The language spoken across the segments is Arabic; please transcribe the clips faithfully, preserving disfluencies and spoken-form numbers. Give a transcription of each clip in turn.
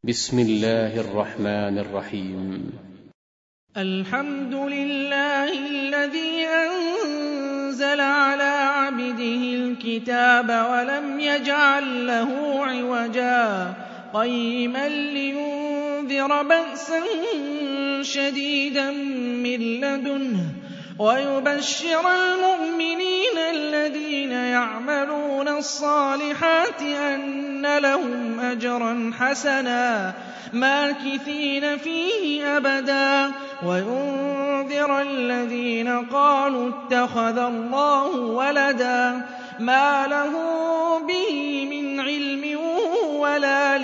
بسم الله الرحمن الرحيم. الحمد لله الذي أنزل على عبده الكتاب ولم يجعل له عوجا قيما لينذر بأسا شديدا من لدنه ويبشر المؤمنين الذين يعملون الصالحات أن لهم أجرا حسنا ماكثين فيه أبدا وينذر الذين قالوا اتخذ الله ولدا ما له به من علم ولا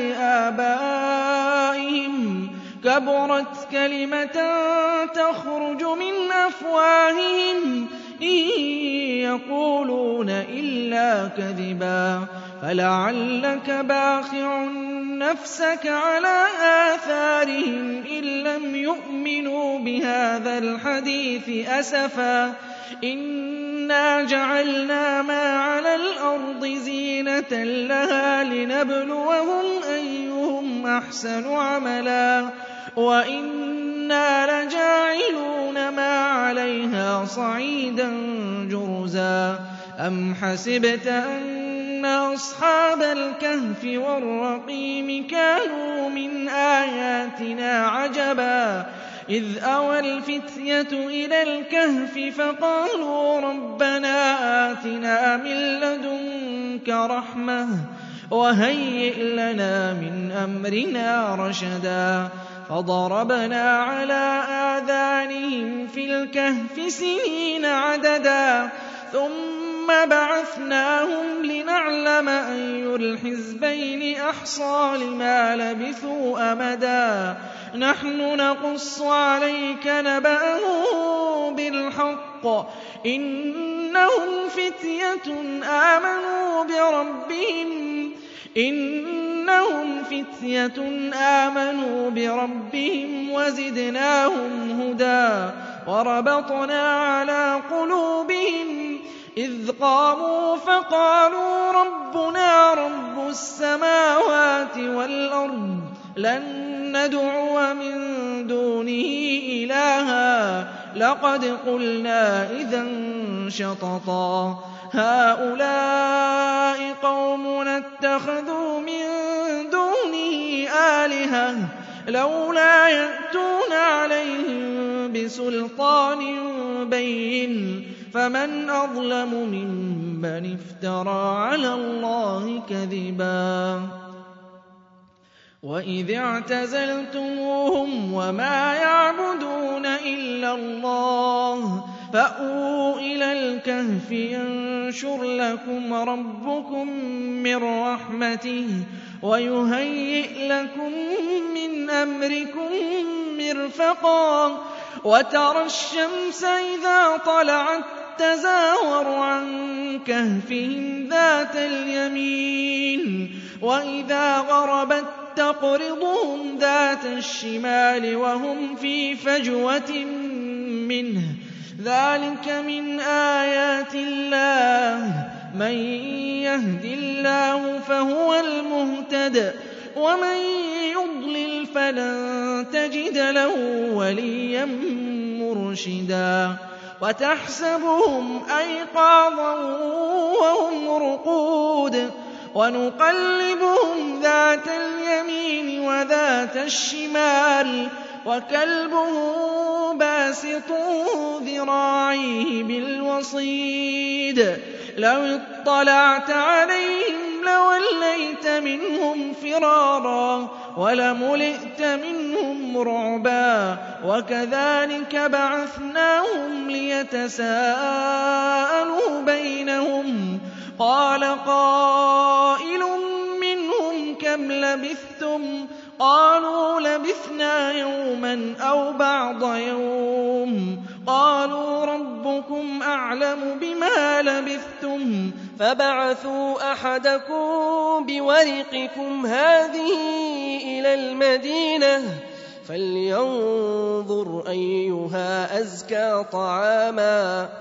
لآبائهم كبرت كلمة تخرج من أفواههم إن يقولون إلا كذبا فلعلك باخع نفسك على آثارهم إن لم يؤمنوا بهذا الحديث أسفا إنا جعلنا ما على الأرض زينة لها لنبلوهم أيهم أحسن عملا وإنا لجاعلون ما عليها صعيدا جرزا أم حسبت أن أصحاب الكهف والرقيم كانوا من آياتنا عجبا إذ أوى الفتية إلى الكهف فقالوا ربنا آتنا من لدنك رحمة وهيئ لنا من أمرنا رشدا فضربنا على آذانهم في الكهف سنين عددا ثم بعثناهم لنعلم أي الحزبين أحصى لما لبثوا أمدا نحن نقص عليك نبأهم بالحق إنهم فتية آمنوا بربهم إنهم فتية آمنوا بربهم وزدناهم هدى وربطنا على قلوبهم إذ قاموا فقالوا ربنا رب السماوات والأرض لن ندعو من دونه إلها لقد قلنا إذا شططا هؤلاء قومنا اتخذوا من دونه آلهة لولا يأتون عليهم بسلطان بين فمن أظلم ممن افترى على الله كذبا وإذ اعتزلتموهم وما يعبدون إلا الله فأووا إلى الكهف ينشر لكم ربكم من رحمته ويهيئ لكم من أمركم مرفقا وترى الشمس إذا طلعت تزاور عن كهفهم ذات اليمين وإذا غربت تقرضهم ذات الشمال وهم في فجوة منه ذلك من آيات الله من يهد الله فهو المهتد ومن يضلل فلن تجد له وليا مرشدا وتحسبهم أيقاظا وهم رقود ونقلبهم ذات اليمين وذات الشمال وكلبهم باسط ذراعيه بالوصيد لو اطلعت عليهم لوليت منهم فرارا ولملئت منهم رعبا وكذلك بعثناهم ليتساءلوا بينهم قال قائل منهم كم لبثتم قالوا لبثنا يوما أو بعض يوم قالوا ربكم أعلم بما لبثتم فبعثوا أحدكم بورقكم هذه إلى المدينة فلينظر أيها أزكى طعاما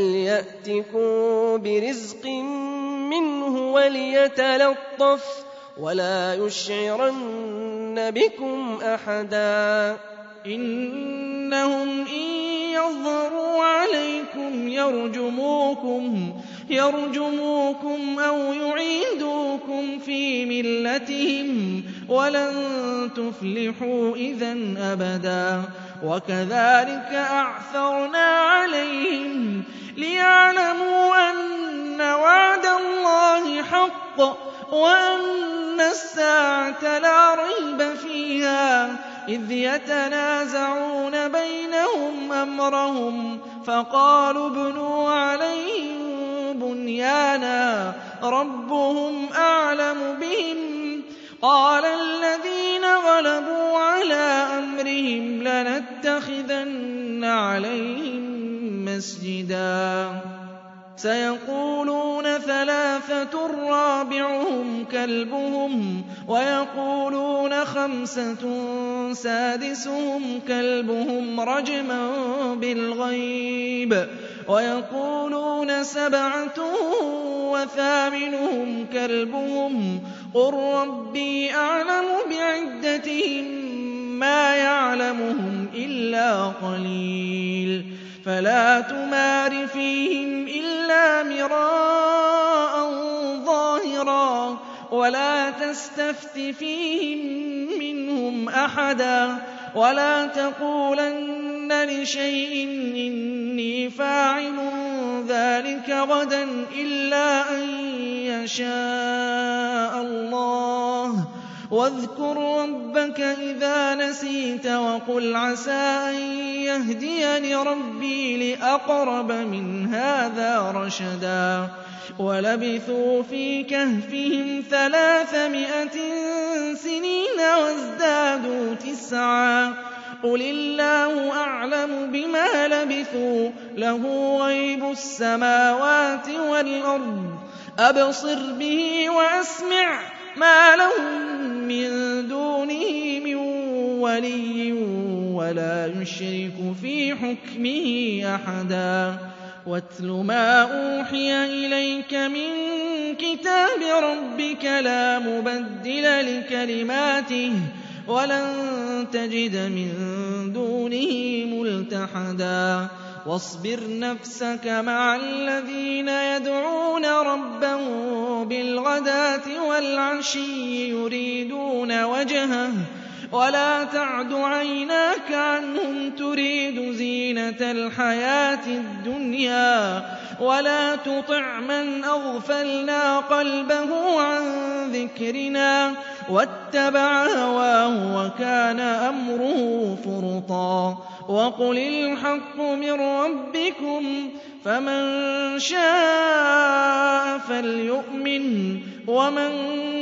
فليأتكم برزق منه وليتلطف ولا يشعرن بكم أحدا إنهم إن يظهروا عليكم يرجموكم يرجموكم أو يعيدوكم في ملتهم ولن تفلحوا إذا أبدا وكذلك أعثرنا عليهم ليعلموا أن وعد الله حق وأن الساعة لا ريب فيها إذ يتنازعون بينهم أمرهم فقالوا ابنوا عليهم بنيانا ربهم أعلم بهم قال الذين غلبوا على أمرهم لنتخذن عليهم مسجدا سيقولون ثلاثة رابعهم كلبهم ويقولون خمسة سادسهم كلبهم رجما بالغيب ويقولون سبعة وثامنهم كلبهم قل ربي أعلم بعدتهم ما يعلمهم إلا قليل فلا تمار فيهم إلا مراء ظاهرا ولا تستفت فيهم منهم أحدا ولا تقولن لشيء إني فاعل ذلك غدا إلا أن يشاء الله واذكر ربك إذا نسيت وقل عسى أن يهديني ربي لأقرب من هذا رشدا ولبثوا في كهفهم ثلاثمائة سنين وازدادوا تسعا قل الله أعلم بما لبثوا له غيب السماوات والأرض أبصر به وأسمع ما لهم من دونه من ولي ولا يشرك في حكمه أحدا واتل ما أوحي إليك من كتاب ربك لا مبدل لكلماته ولن تجد من دونه ملتحدا واصبر نفسك مع الذين يدعون ربهم بالغداة والعشي يريدون وجهه ولا تعد عيناك عنهم تريد زينة الحياة الدنيا ولا تطع من أغفلنا قلبه عن ذكرنا واتبع هواه وكان أمره فرطا وقل الحق من ربكم فمن شاء فليؤمن ومن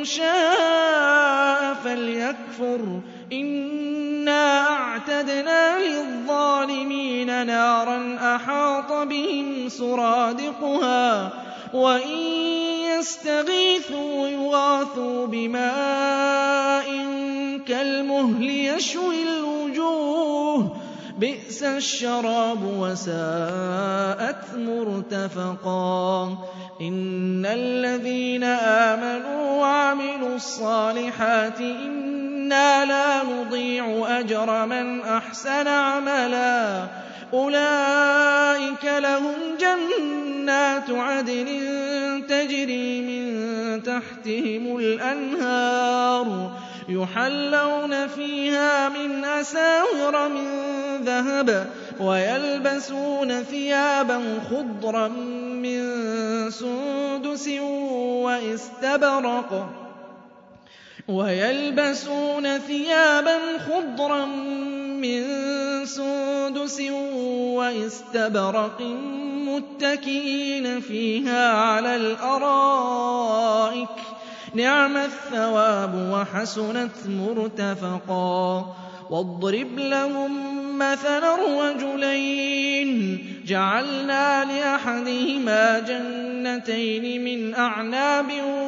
شاء فليكفر إنا أعتدنا للظالمين نارا أحاط بهم سرادقها وإن يستغيثوا يغاثوا بماء كالمهل يشوي الوجوه بئس الشراب وساءت مرتفقا إن الذين آمنوا وعملوا الصالحات إنا لا نضيع أجر من أحسن عملا أولئك لهم جنات عدن تجري من تحتهم الأنهار يحلون فيها من أساور من ذهب ويلبسون ثيابا خضرا من سندس واستبرق ويلبسون ثيابا خضرا من سندس واستبرق متكئين فيها على الأرائك نعم الثواب وحسنت مرتفقا واضرب لهم مثلا رجلين جعلنا لأحدهما جنتين من أعناب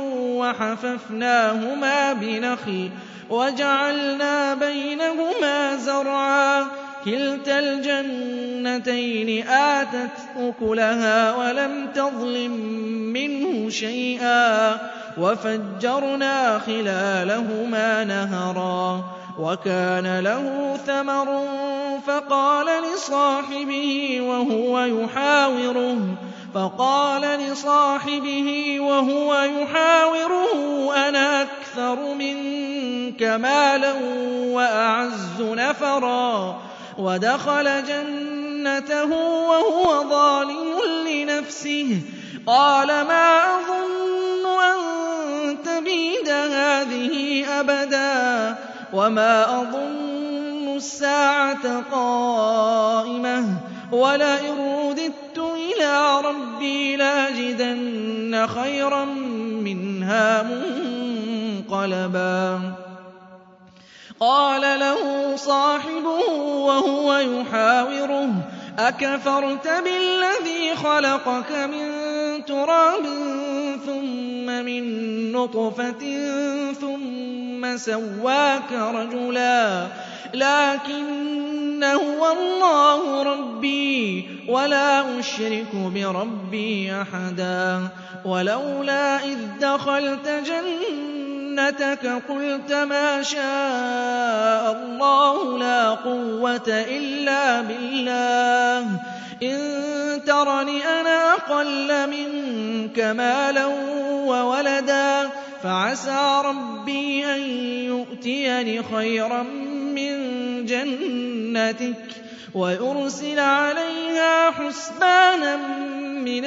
وحففناهما بنخل وجعلنا بينهما زرعا كلتا الجنتين آتت أكلها ولم تظلم منه شيئا وفجرنا خلالهما نهرا وكان له ثمر فقال لصاحبه وهو يحاوره فقال لصاحبه وهو يحاوره أنا أكثر منك مالا وأعز نفرا ودخل جنته وهو ظالم لنفسه قال ما أظن أن تبيد هذه أبدا وما أظن الساعة قائمة ولئن رددت إلى ربي لأجدن خيرا منها منقلبا قال له صاحبه وهو يحاوره أكفرت بالذي خلقك من تراب ثم من نطفة ثم سواك رجلا لكن هو الله ربي ولا أشرك بربي أحدا ولولا إذ دخلت جنتك قلت ما شاء الله لا قوة إلا بالله إن ترني أنا أقل منك مالا وولدا فعسى ربي أن يؤتيني خيرا من جنتك ويرسل عليها حسبانا من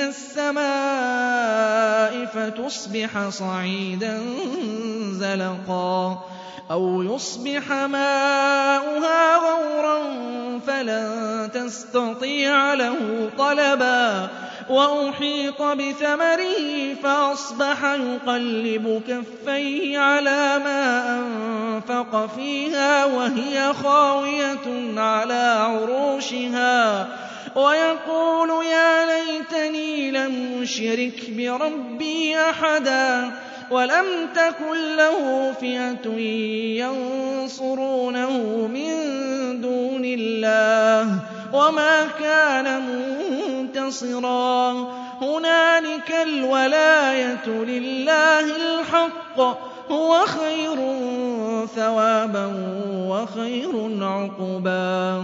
السماء فتصبح صعيدا زلقا أو يصبح ماؤها غورا فلن تستطيع له طلبا وأحيط بثمره فأصبح يقلب كفيه على ما أنفق فيها وهي خاوية على عروشها ويقول يا ليتني لم أشرك بربي أحدا ولم تكن له فئة ينصرونه من دون الله وما كان منتصرا هنالك الولاية لله الحق هو خير ثوابا وخير عقبا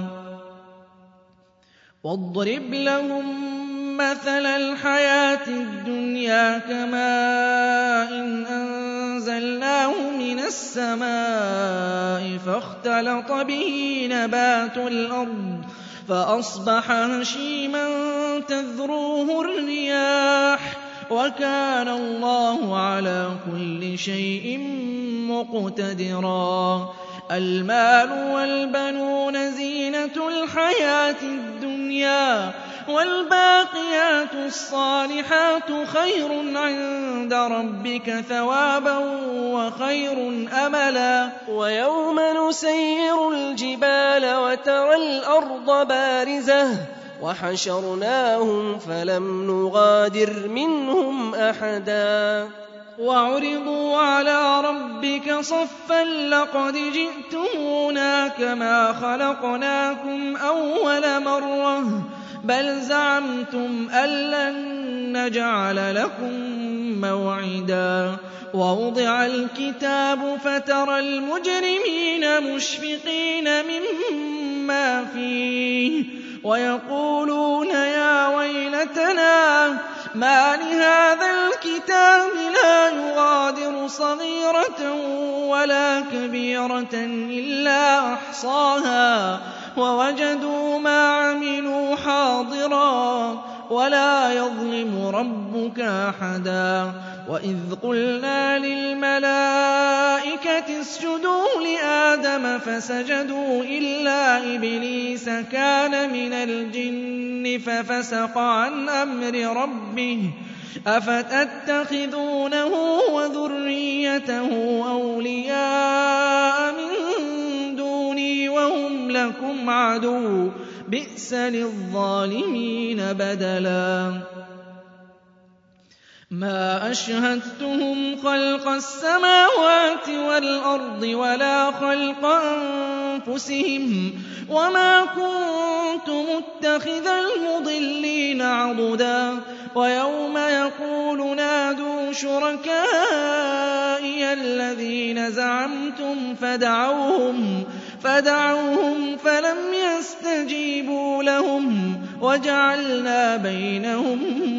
واضرب لهم مثل الحياة الدنيا كماء إن أنزلناه من السماء فاختلط به نبات الأرض فأصبح هشيما تذروه الرياح وكان الله على كل شيء مقتدرا المال والبنون زينة الحياة الدنيا والباقيات الصالحات خير عند ربك ثوابا وخير أملا ويوم نسير الجبال وترى الأرض بارزة وحشرناهم فلم نغادر منهم أحدا وعرضوا على ربك صفا لقد جئتمونا كما خلقناكم أول مرة بل زعمتم أن لن نجعل لكم موعدا ووضع الكتاب فترى المجرمين مشفقين مما فيه ويقولون يا ويلتنا ما لهذا الكتاب لا يغادر صغيرة ولا كبيرة إلا أحصاها ووجدوا ما عملوا حاضرا ولا يظلم ربك أحدا وإذ قلنا للملائكة اسجدوا لآدم فسجدوا إلا إبليس كان من الجن ففسق عن أمر ربه أفتتخذونه وذريته أولياء من دوني وهم لكم عدو بئس للظالمين بدلا ما أشهدتهم خلق السماوات والأرض ولا خلق أنفسهم وما كنت متخذ المضلين عضدا ويوم يقول نادوا شركائي الذين زعمتم فدعوهم فدعوهم فلم يستجيبوا لهم وجعلنا بينهم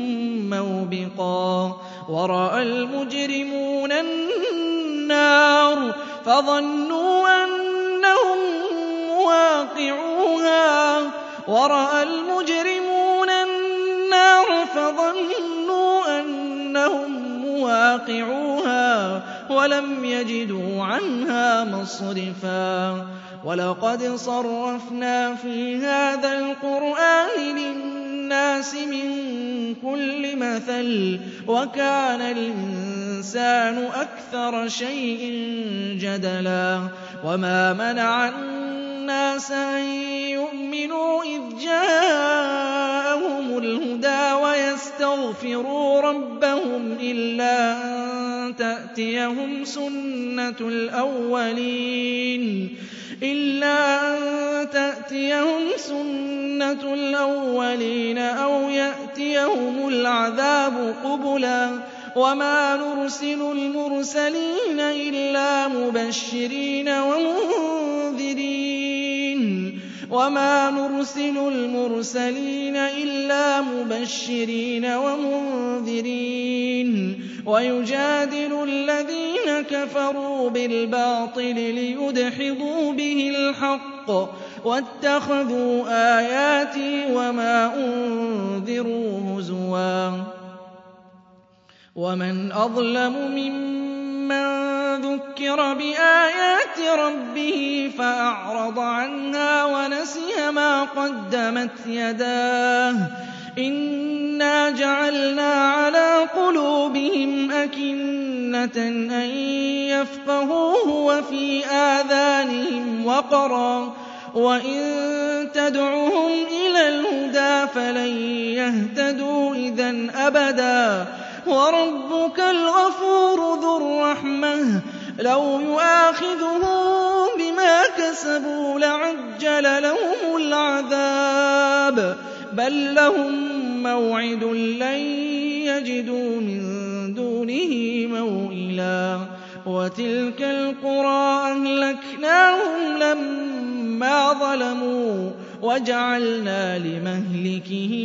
موبقا ورأى المجرمون النار فظنوا أنهم مواقعوها ورأى المجرمون النار فظنوا أنهم مواقعوها ولم يجدوا عنها مصرفا ولقد صرفنا في هذا القرآن للناس من كل مثل وكان الإنسان أكثر شيء جدلا وما منع الناس أن يؤمنوا إذ جاءهم الهدى ويستغفروا ربهم إلا أن تأتيهم سنة الأولين إلا أن تأتيهم سنة الأولين أو يأتيهم العذاب قبلا وما نرسل المرسلين إلا مبشرين ومنذرين وما نرسل المرسلين إلا مبشرين ومنذرين ويجادل الذين كفروا بالباطل ليدحضوا به الحق واتخذوا آياتي وما أنذروا هزوا ومن أظلم ممن ذكر بآيات ربه فأعرض عنها ونسي ما قدمت يداه إنا جعلنا على قلوبهم أكنة أن يفقهوه وفي آذانهم وقرا وإن تدعهم إلى الهدى فلن يهتدوا إذا أبدا وربك الغفور ذو الرحمة لو يؤاخذهم بما كسبوا لعجل لهم العذاب بل لهم موعد لن يجدوا من دونه موئلا وتلك القرى أهلكناهم لما ظلموا وجعلنا لمهلكهم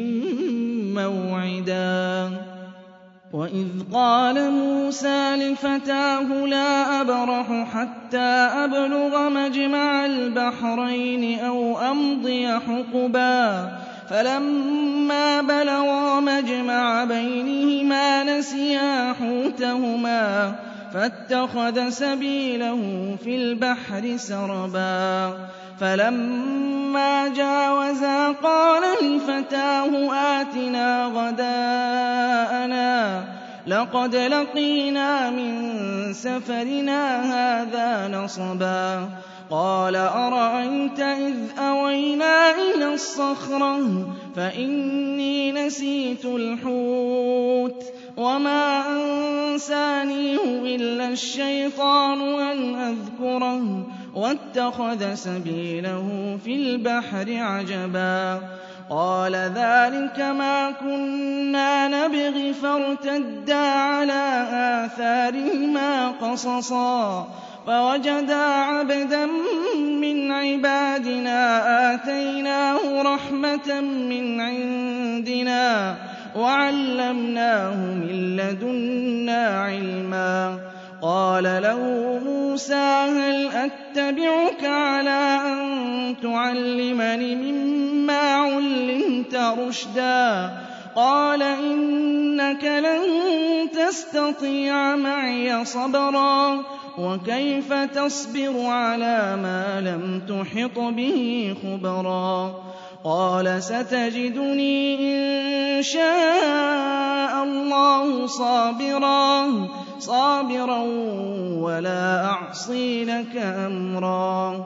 موعدا وإذ قال موسى لفتاه لا أبرح حتى أبلغ مجمع البحرين أو أمضي حقبا فلما بلغا مجمع بينهما نسيا حوتهما فاتخذ سبيله في البحر سربا فلما جاوزا قال لفتاه آتنا غداءنا لقد لقينا من سفرنا هذا نصبا قال أرأيت إذ أوينا إلى الصخرة فإني نسيت الحوت وما أنسانيه إلا الشيطان أن أذكره واتخذ سبيله في البحر عجبا قال ذلك ما كنا نبغي فارتدا على آثارهما قصصا فوجدا عبدا من عبادنا آتيناه رحمة من عندنا وعلمناه من لدنا علما قال له موسى هل أتبعك على أن تعلمني مما علمت رشدا قال إنك لن تستطيع معي صبرا وكيف تصبر على ما لم تحط به خبرا قال ستجدني إن شاء الله صابرا صابرا ولا أعصي لك أمرا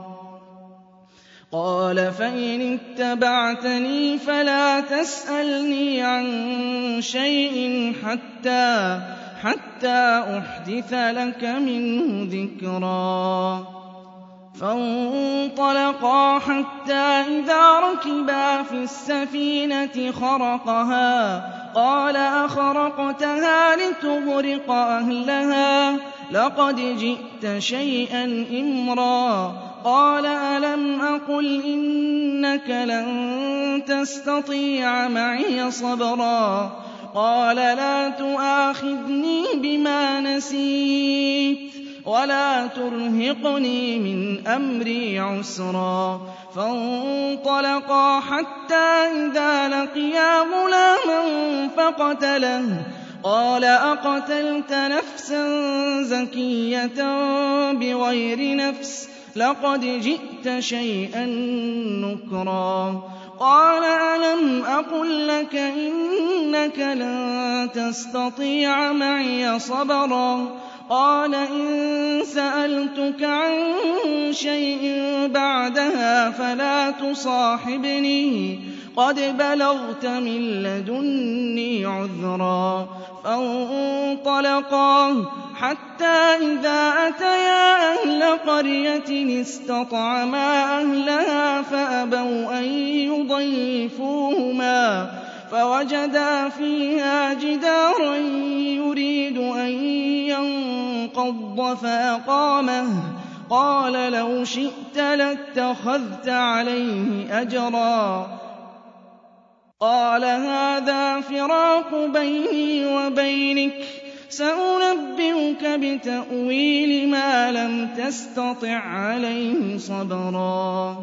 قال فإن اتبعتني فلا تسألني عن شيء حتى حتى أحدث لك منه ذكرا فانطلقا حتى إذا ركبا في السفينة خرقها قال أخرقتها لتغرق أهلها لقد جئت شيئا إمرا قال ألم أقل إنك لن تستطيع معي صبرا قال لا تؤاخذني بما نسيت ولا ترهقني من أمري عسرا فانطلقا حتى إذا لقيا غلاما فقتله قال أقتلت نفسا زكية بغير نفس لقد جئت شيئا نكرا قال ألم أقل لك إنك لن تستطيع معي صبرا قال إن سألتك عن شيء بعدها فلا تصاحبني قد بلغت من لدني عذرا فانطلقا حتى إذا أتيا أهل قرية استطعما أهلها فأبوا أن يضيفوهما فوجدا فيها جدارا يريد أن ينقض فأقامه قال لو شئت لاتخذت عليه أجرا قال هذا فراق بيني وبينك سأنبئك بتأويل ما لم تستطع عليه صبرا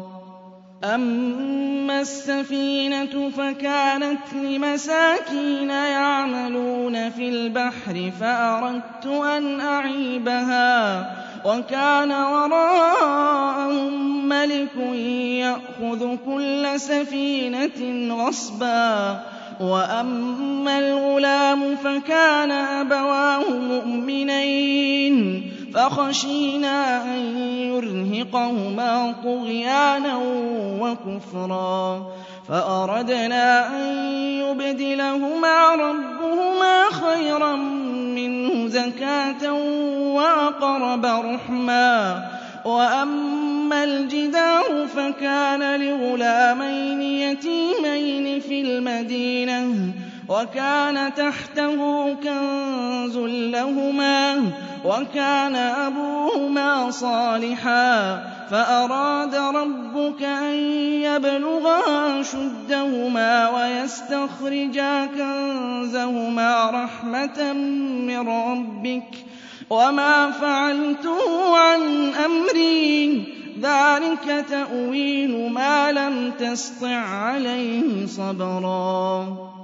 أما السفينة فكانت لمساكين يعملون في البحر فأردت أن أعيبها وكان وراءهم ملك يأخذ كل سفينة غصبا وأما الغلام فكان أبواه مؤمنين فخشينا أن يرهقهما طغيانا وكفرا فأردنا أن يبدلهما ربهما خيرا منه زكاة وأقرب رحما وأما الجدار فكان لغلامين يتيمين في المدينة وكان تحته كنز لهما وكان أبوهما صالحا فأراد ربك أن يبلغا أشدهما ويستخرجا كنزهما رحمة من ربك وما فعلته عن أمري ذلك تأويل ما لم تسطع عليه صبرا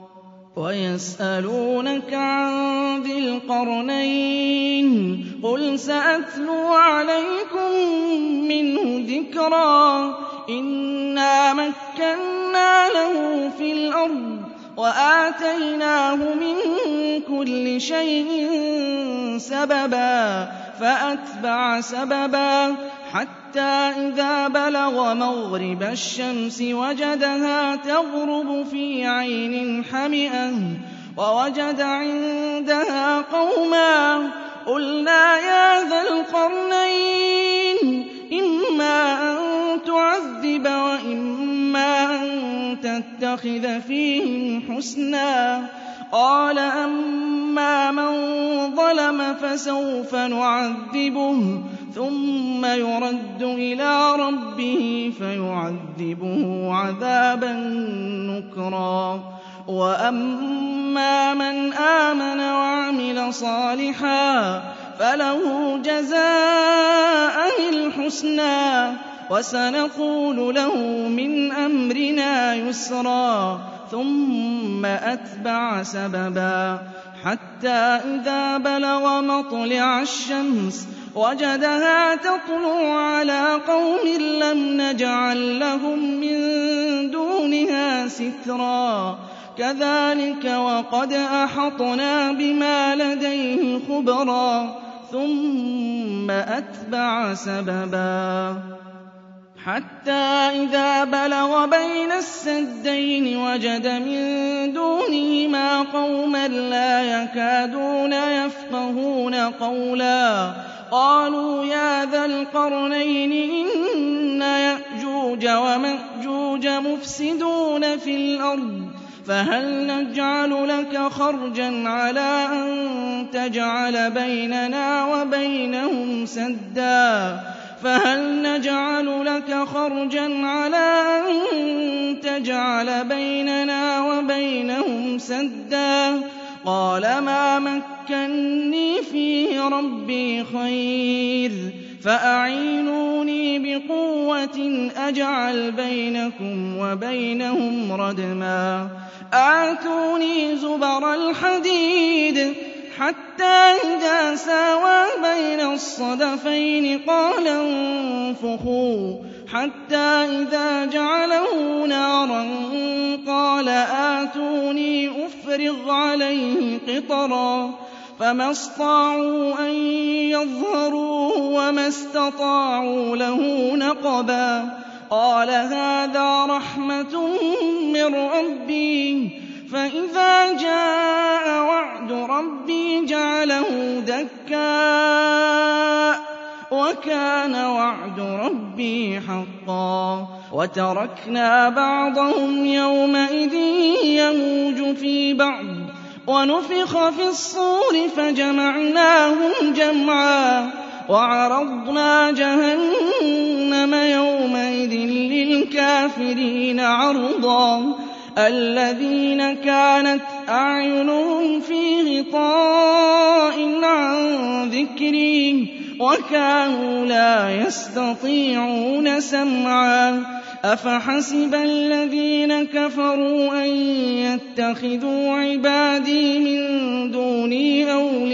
ويسألونك عن ذي القرنين قل سأتلو عليكم منه ذكرا إنا مكنا له في الأرض وآتيناه من كل شيء سببا فأتبع سببا حتى إذا بلغ مغرب الشمس وجدها تغرب في عين حمئة ووجد عندها قوما قلنا يا ذا القرنين إما أن تعذب وإما أن تتخذ فيهم حسنا قال أما من ظلم فسوف نعذبه ثم يرد إلى ربه فيعذبه عذابا نكرا وأما من آمن وعمل صالحا فله جزاء الحسنى وسنقول له من أمرنا يسرا ثم أتبع سببا حتى إذا بلغ مطلع الشمس وجدها تطلع على قوم لم نجعل لهم من دونها سترا كذلك وقد أحطنا بما لديه خبرا ثم أتبع سببا حتى إذا بلغ بين السدين وجد من دونهما قوما لا يكادون يفقهون قولا قالوا يا ذا القرنين إن يَأْجُوجَ وَمَأْجُوجَ مُفْسِدُونَ فِي الْأَرْضِ فَهَلْ نَجْعَلُ لَكَ خَرْجًا عَلَىٰ أَن تَجْعَلَ بَيْنَنَا وَبَيْنَهُمْ سَدًّا فَهَلْ نَجْعَلُ لَكَ خَرْجًا عَلَىٰ أَن تَجْعَلَ بَيْنَنَا وَبَيْنَهُمْ سَدًّا قَالَ مَا مَكَّنِّي فِيهِ رَبِّي خَيْرٌ فَأَعِينُونِي بِقُوَّةٍ أَجْعَلْ بَيْنَكُمْ وَبَيْنَهُمْ رَدْمًا آتُونِي زُبَرَ الْحَدِيدِ حَتَّىٰ إِذَا سَاوَىٰ بَيْنَ الصَّدَفَيْنِ قَالَ انفُخُوا حَتَّىٰ إِذَا جَعَلَهُ نَارًا قَالَ آتُونِي أُفْرِغْ عَلَيْهِ قِطْرًا فَمَا اسْطَاعُوا أَن يَظْهَرُوهُ وَمَا اسْتَطَاعُوا لَهُ نَقْبًا قَالَ هَٰذَا رَحْمَةٌ مِّن رَّبِّي فَإِذَا جَاءَ وَعْدُ رَبِّي جَعَلَهُ دَكَّاءَ وَكَانَ وَعْدُ رَبِّي حَقًّا وَتَرَكْنَا بَعْضَهُمْ يَوْمَئِذٍ يَمُوجُ فِي بَعْضٍ وَنُفِخَ فِي الصُّورِ فَجَمَعْنَاهُمْ جَمْعًا وَعَرَضْنَا جَهَنَّمَ يَوْمَئِذٍ لِّلْكَافِرِينَ عَرْضًا الَّذِينَ كَانَتْ أَعْيُنُهُمْ فِي غِطَاءٍ عَن ذِكْرِي وَكَانُوا لَا يَسْتَطِيعُونَ سَمْعًا أَفَحَسِبَ الَّذِينَ كَفَرُوا أَن يَتَّخِذُوا عِبَادِي مِن دُونِي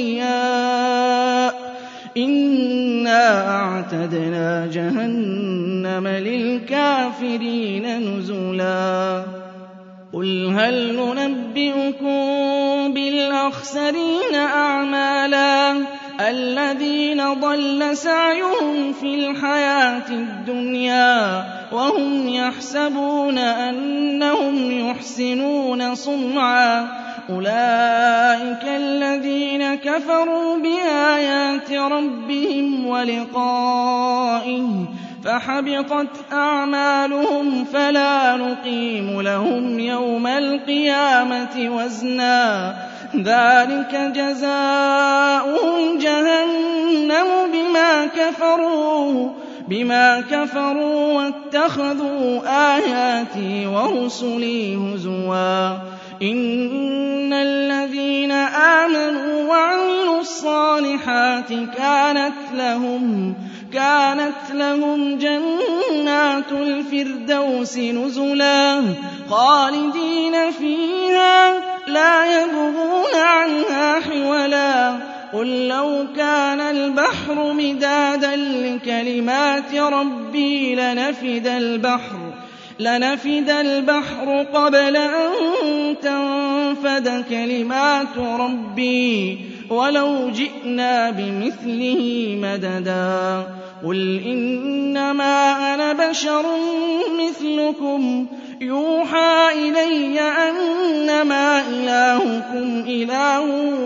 أَوْلِيَاءَ إِنَّا أَعْتَدْنَا جَهَنَّمَ لِلْكَافِرِينَ نُزُلًا قُلْ هَلْ نُنَبِّئُكُم بِالْأَخْسَرِينَ أَعْمَالًا الَّذِينَ ضَلَّ سَعْيُهُمْ فِي الْحَيَاةِ الدُّنْيَا وَهُمْ يَحْسَبُونَ أَنَّهُمْ يُحْسِنُونَ صُنْعًا أُولَٰئِكَ الَّذِينَ كَفَرُوا بِآيَاتِ رَبِّهِمْ وَلِقَائِهِ فَحَبِطَتْ أَعْمَالُهُمْ فَلَا نُقِيمُ لَهُمْ يَوْمَ الْقِيَامَةِ وَزْنًا ذَٰلِكَ جَزَاؤُهُمْ جَهَنَّمُ بِمَا كَفَرُوا بِمَا كَفَرُوا وَاتَّخَذُوا آيَاتِي وَرُسُلِي هُزُوًا إِنَّ الَّذِينَ آمَنُوا وَعَمِلُوا الصَّالِحَاتِ كَانَتْ لَهُمْ كانت لهم جنات الفردوس نزلا خالدين فيها لا يبغون عنها حولا قل لو كان البحر مدادا لكلمات ربي لنفد البحر لنفد البحر قبل أن تنفد كلمات ربي ولو جئنا بمثله مددا قل إنما أنا بشر مثلكم يوحى إلي أنما إلهكم إله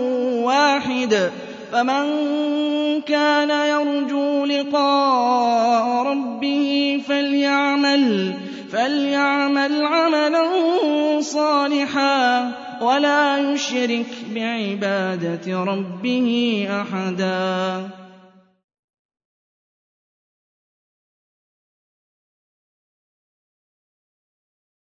واحد فمن كان يرجو لقاء ربه فليعمل فليعمل عملا صالحا ولا يشرك بعبادة ربه أحدا